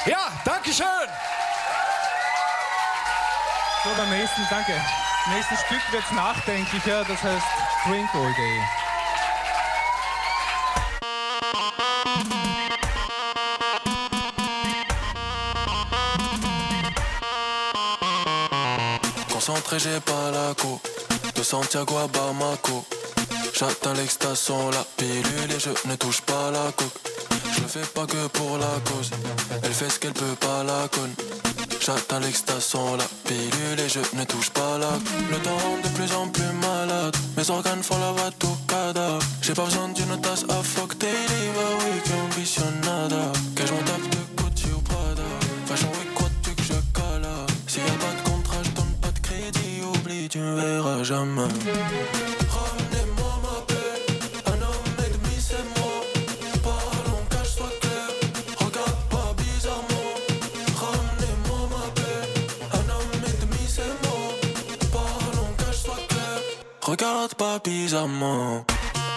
Ja, danke schön. So, beim nächsten, danke. Im nächsten Stück wird es nachdenklicher, das heißt Drink All Day. Concentré, j'ai pas la go. De Santiago à Bamako. J'atteins l'extaston, la pilule et je ne touche pas la coke. Je le fais pas que pour la cause. Elle fait ce qu'elle peut pas la conne. J'atteins l'extaston, la pilule et je ne touche pas la. Le temps rend de plus en plus malade. Mes organes font la batucada. J'ai pas besoin d'une tasse à fuck daily. Bah oui, que ambitionada. Que je m'en tape de Gucci ou Prada. Fashion week, quoi tu que je cala. S'il y a pas de contrat, je donne pas de crédit. Oublie, tu me verras jamais. Ramenez-moi ma paix. Un homme et demi, c'est moi. Parlons, cache-toi clair. Regarde pas bizarrement. Ramenez-moi ma paix. Un homme et demi, c'est moi. Parlons, cache-toi clair. Regarde pas bizarrement.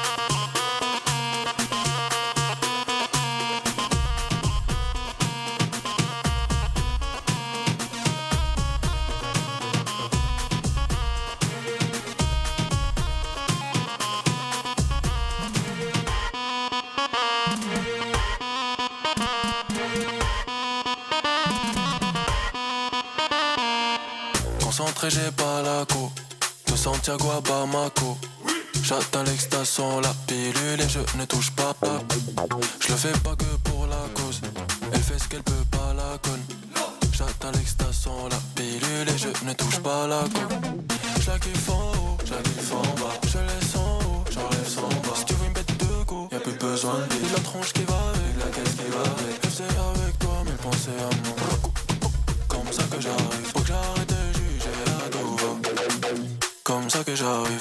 Concentré, j'ai pas la go. De Santiago à Bamako. J'atteins l'extaston, la pilule et je ne touche pas. Je le fais pas que pour la cause. Elle fait ce qu'elle peut pas la conne. J'atteins l'extaston, la pilule et je ne touche pas la go. Je la kiffe en haut, je la kiffe en bas. Je laisse en haut, j'enlève son bas. Si tu veux une bête de go, y'a plus besoin de vie. La tronche qui va avec, la caisse qui va avec. Je faisais avec toi, mais pensez à moi. Comme ça que j'arrive, faut que j'arrête de juger à tout va. Comme ça que j'arrive.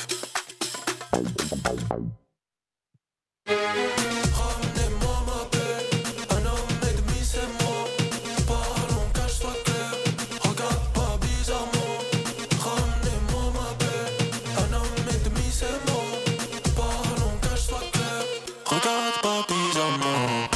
Ramenez-moi ma paix. Un homme et demi, c'est moi. Parlons, cache-toi clair. Regarde pas bizarrement. Ramenez-moi ma paix. Un homme et demi, c'est moi. Parlons, cache-toi clair. Regarde pas bizarrement.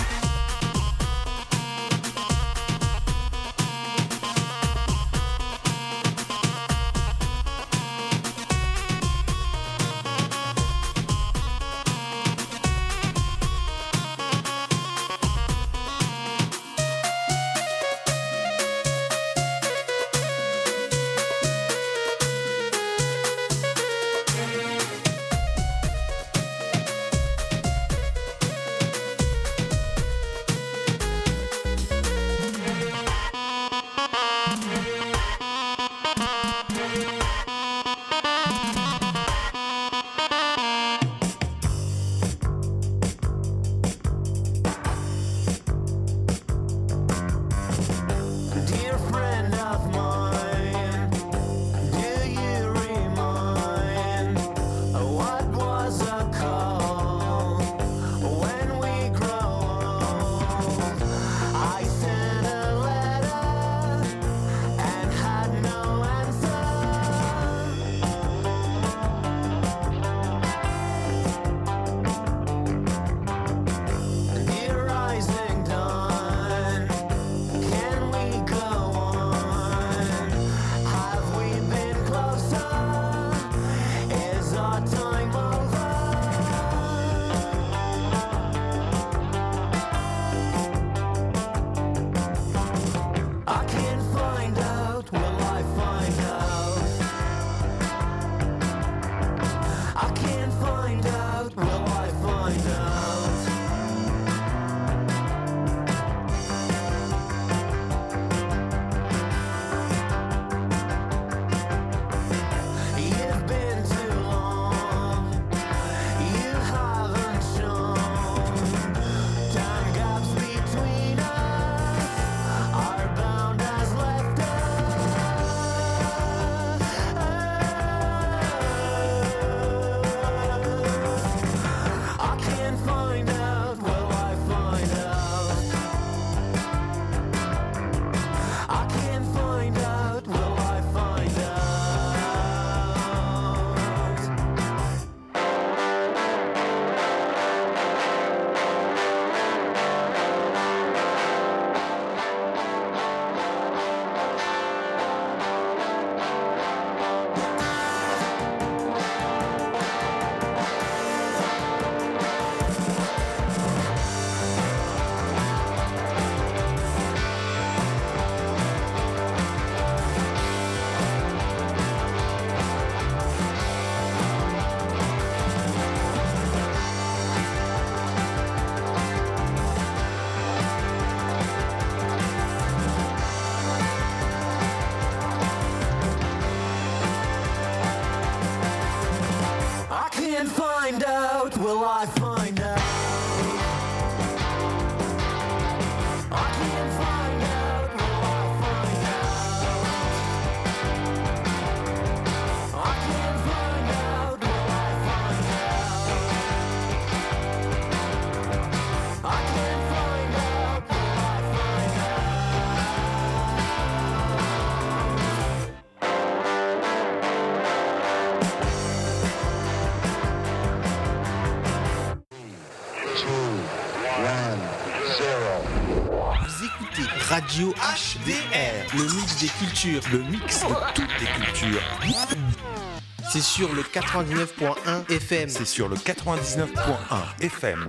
Vous écoutez Radio HDR, le mix des cultures, le mix de toutes les cultures. C'est sur le 99.1 FM. C'est sur le 99.1 FM.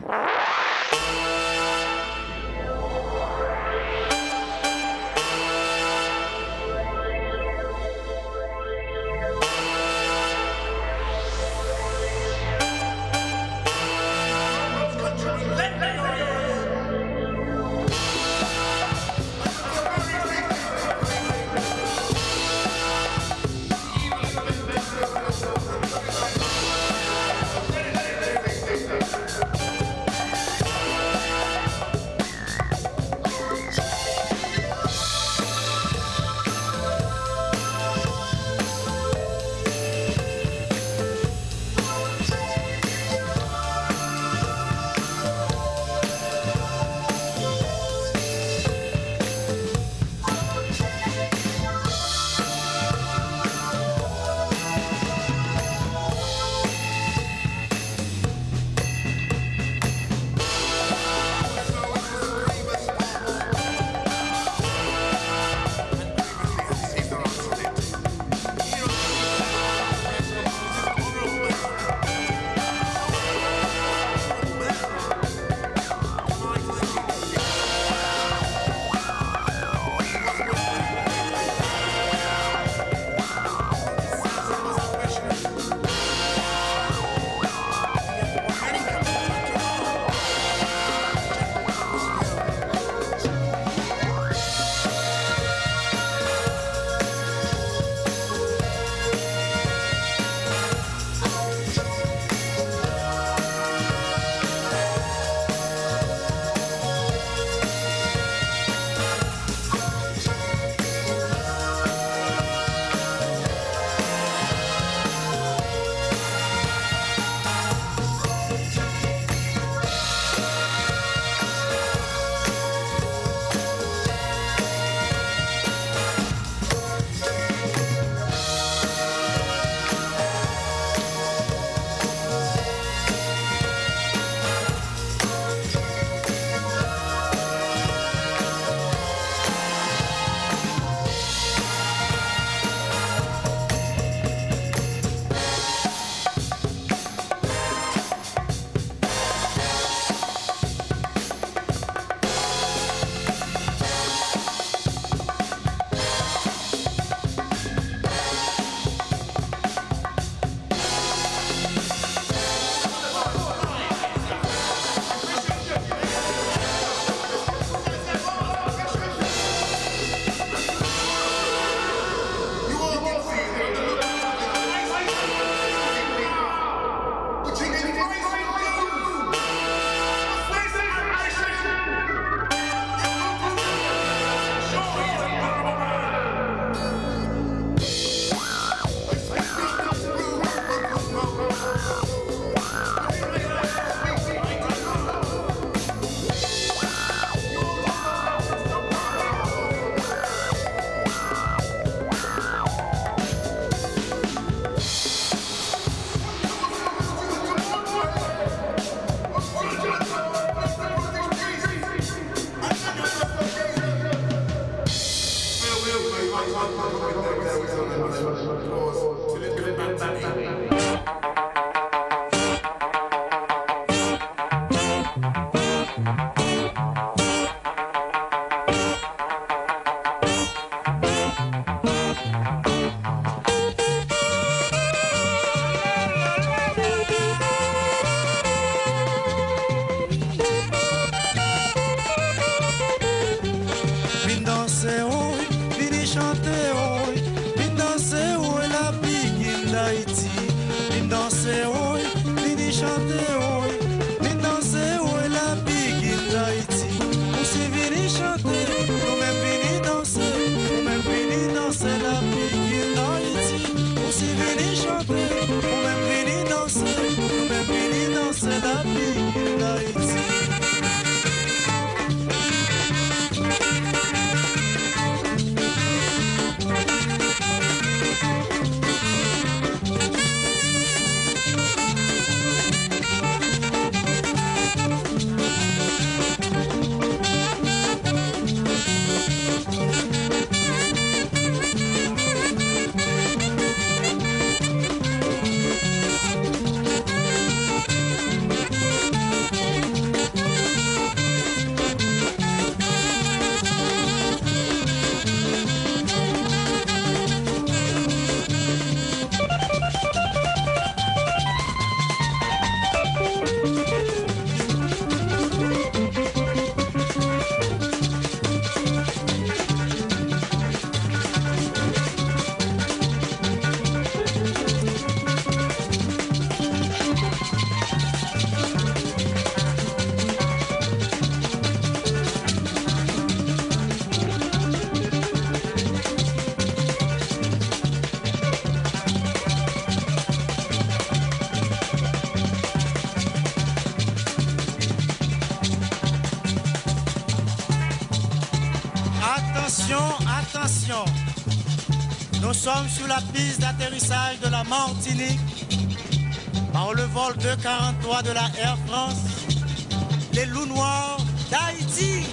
Attention, attention. Nous sommes sur la piste d'atterrissage de la Martinique par le vol 243 de la Air France, les loups noirs d'Haïti.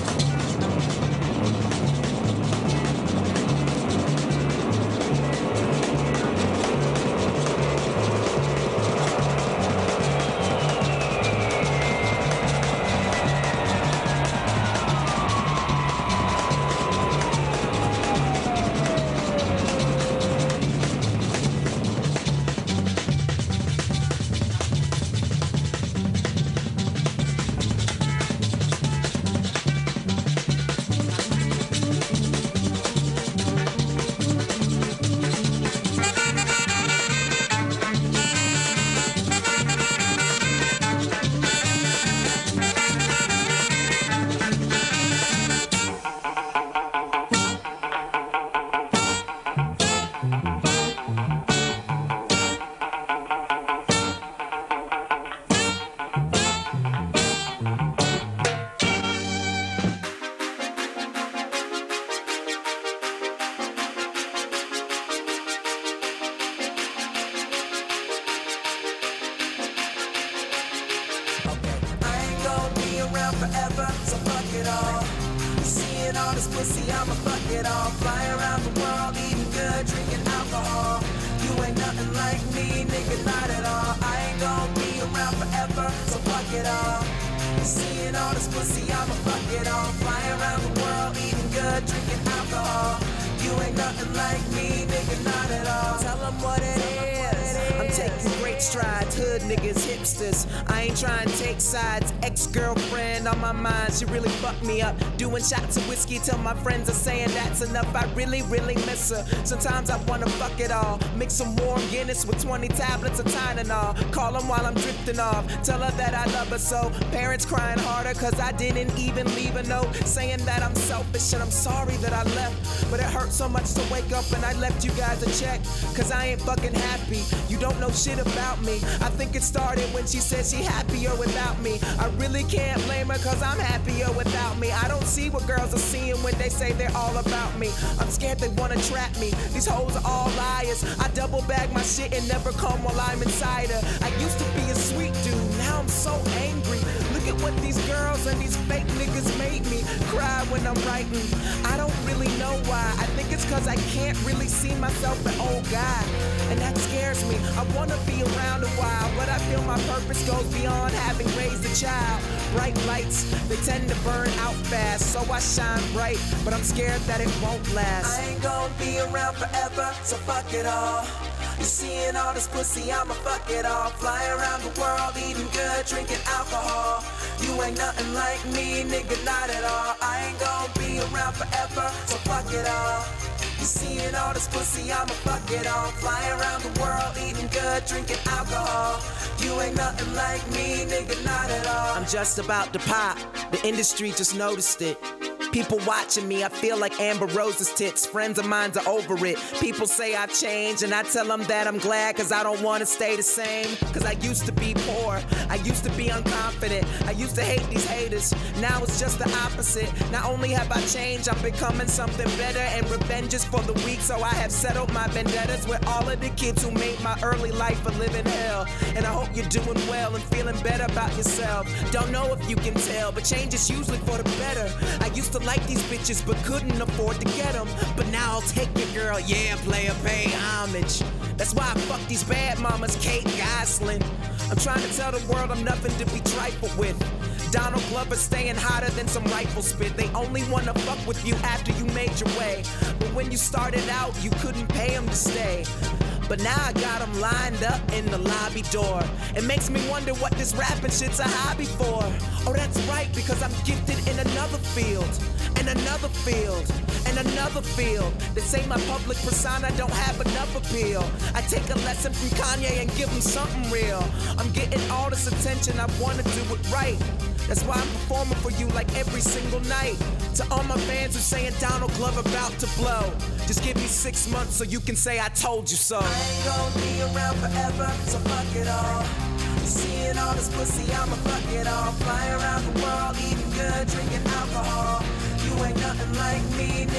She really fucked me up. Doing shots of whiskey till my friends are saying that's enough. I really, really miss her. Sometimes I wanna fuck it all. Mix some warm Guinness with 20 tablets of Tylenol. Call them while I'm drifting off. Tell her that I love her so. Parents crying harder cause I didn't even leave a note. Saying that I'm selfish and I'm sorry that I left. But it hurt so much to wake up and I left you guys a check. Cause I ain't fucking happy. You don't know shit about me. I think it started when she said she happier without me. I really can't blame her cause I'm happier without me. I don't see what girls are seeing when they say they're all about me. I'm scared they wanna trap me. These hoes are all liars. I double bag my shit and never come while I'm inside her. I used to be a sweet dude, now I'm so angry. Look at what these girls and these fake niggas made me cry when I'm writing. I don't really know why. I think it's cause I can't really see myself an old guy. And that scares me. I wanna be around a while, but I feel my purpose goes beyond having raised a child. Bright lights, they tend to burn out fast, so I shine bright, but I'm scared that it won't last. I ain't gonna be around forever, so fuck it all. You seeing all this pussy, I'ma fuck it all. Fly around the world, eating good, drinking alcohol. You ain't nothing like me, nigga, not at all. I ain't gonna be around forever, so fuck it all. You seeing all this pussy, I'ma fuck it all. Fly around the world, eating good, drinking alcohol. You ain't nothing like me, nigga, not at all. I'm just about to pop, the industry just noticed it. People watching me, I feel like Amber Rose's tits. Friends of mine are over it. People say I've changed, and I tell them that I'm glad, cause I don't wanna stay the same. Cause I used to be poor, I used to be unconfident, I used to hate these haters. Now it's just the opposite. Not only have I changed, I'm becoming something better. And revenge is for the weak, so I have settled my vendettas with all of the kids who made my early life a living hell. And I hope you're doing well and feeling better about yourself. Don't know if you can tell, but change is usually for the better. I used to like these bitches but couldn't afford to get them. But now I'll take your girl, yeah, player, pay homage. That's why I fuck these bad mamas, Kate Gosselin. I'm trying to tell the world I'm nothing to be trifled with. Donald Glover staying hotter than some rifle spit. They only wanna fuck with you after you made your way. But when you started out, you couldn't pay them to stay. But now I got them lined up in the lobby door. It makes me wonder what this rapping shit's a hobby for. Oh, that's right, because I'm gifted in another field, and another field, and another field. They say my public persona don't have enough appeal. I take a lesson from Kanye and give him something real. I'm getting all this attention, I wanna do it right. That's why I'm performing for you like every single night. To all my fans who saying Donald Glover about to blow, just give me 6 months so you can say I told you so. I ain't gonna be around forever, so fuck it all. You seeing all this pussy, I'ma fuck it all. Fly around the world, eating good, drinking alcohol. You ain't nothing like me,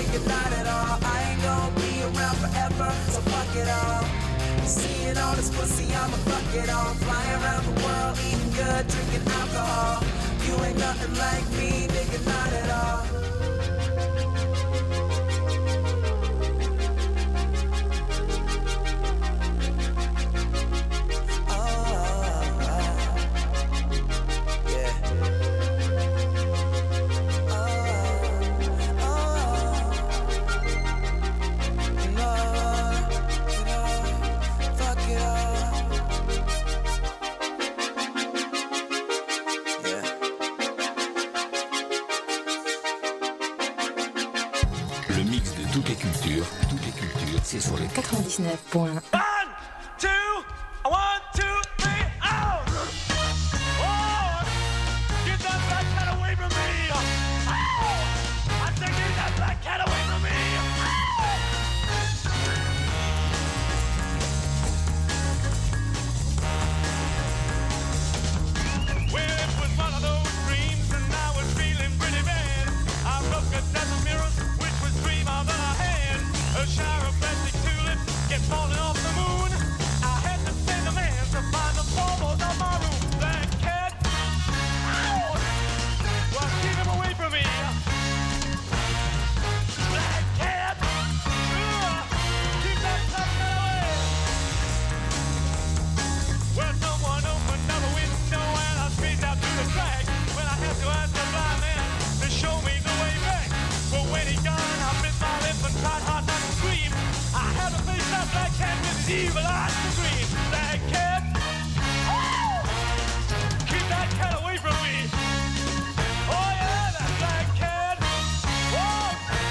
seeing all this pussy, I'ma fuck it all. Fly around the world, eating good, drinking alcohol. You ain't nothing like me, nigga, not at all. C'est sur le 99.1. Falling off the moon, I had to send a man to find the foremost of my room. Black cat, ow! Well, keep him away from me. Black cat, keep that black cat away. Well, someone opened up a window and I squeezed out through the crack. When I had to ask the blind man to show me the way back. But when he gone, I bit my lip and tried hard not to scream. I had to face that black cat with his evil eyes to scream. Black cat, oh! Keep that cat away from me. Oh yeah, that black cat, whoa!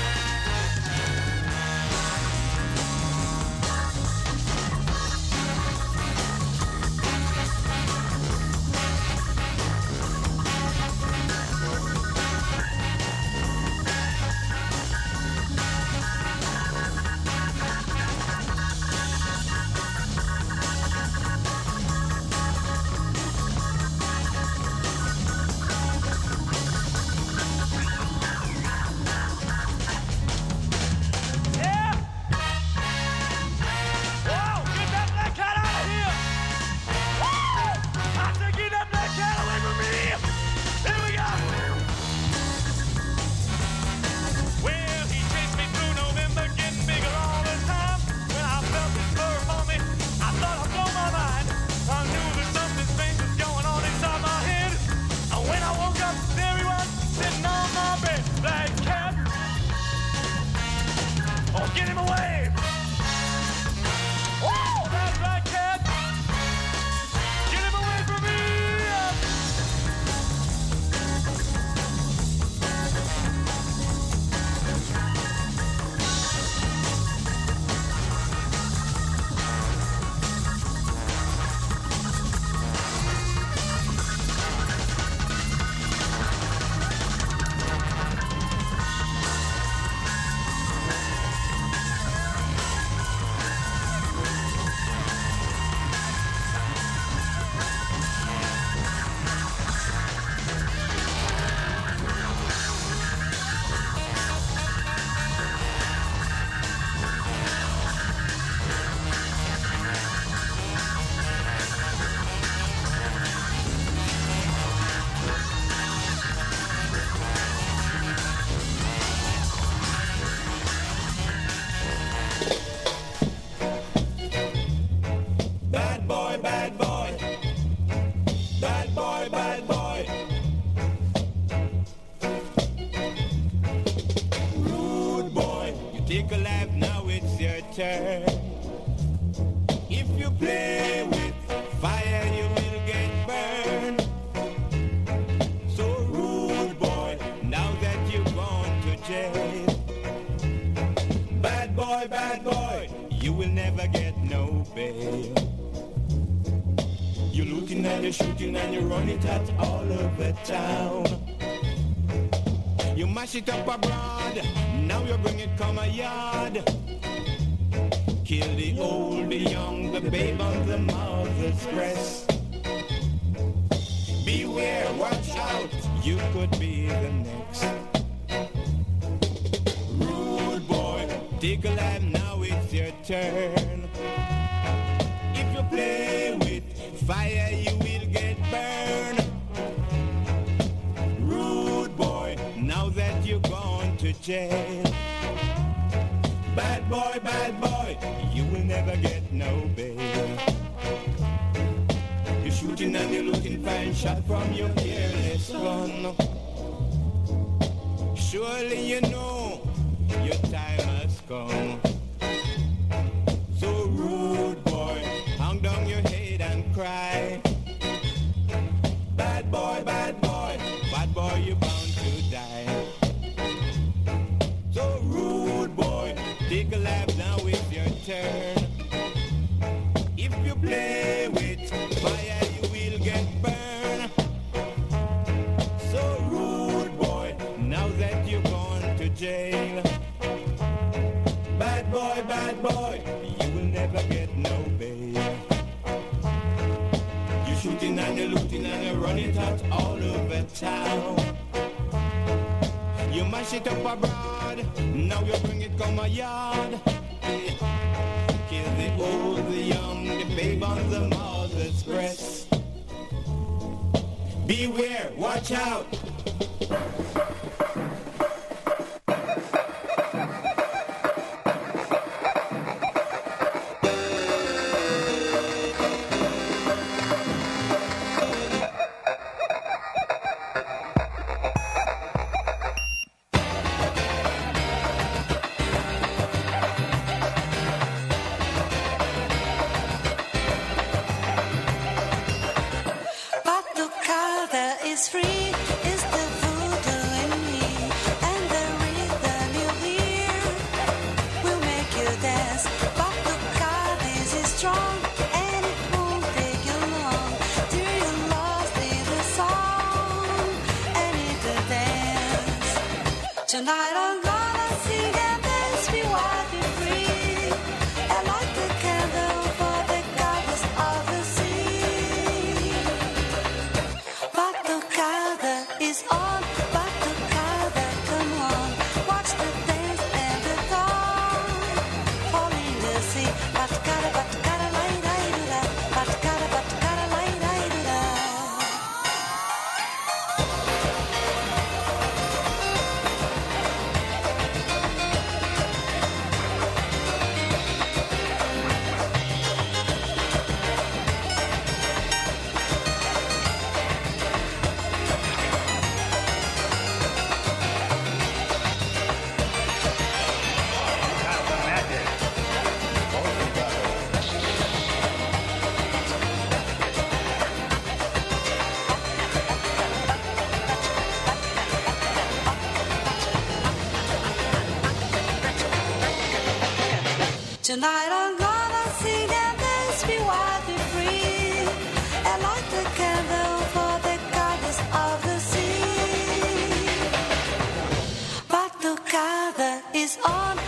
Get him away! Oh, that black cat! Get him away from me! Take a life, now it's your turn. If you play with fire, you will get burned. So rude boy, now that you've gone to jail. Bad boy, you will never get no bail. You're looting and you're shooting and you run it at all over town. You mash it up abroad, now you bring it come a yard. Kill the old, the young, the babe on the mother's breast. Beware, watch out, you could be the next. Rude boy, take a life, now it's your turn. If now that you're gone to jail. Bad boy, you will never get no bail. You're shooting and you're looking fine, shot from your careless gun. Surely you know your time has come. So rude boy, hang down your head and cry. Bad boy, you're bound to die. So rude boy, take a lap, now it's your turn. If you play with fire, you will get burned. So rude boy, now that you're gone to jail. Bad boy, you will never get no bail. You're shooting and you're looting and you're running out all over town. You mash it up abroad, now you bring it come a yard. Kill the old, the young, the babe on the mother's breast. Beware, watch out. Is free, is the voodoo in me, and the rhythm you hear will make you dance. But the card is strong, and it won't take you long till you're lost in the song and in the dance. Tonight I'm gonna sing and dance, be wild, be free, and light the candle for the goddess of the sea. Batucada is on, batucada, come on. Watch the dance and the dawn fall in the sea. Batucada, batucada, lai, lai, do da. Batucada, batucada, lai, lai, do da. Tonight I'm gonna sing and dance, be wild, be free, and light the candle for the goddess of the sea. Batucada is on.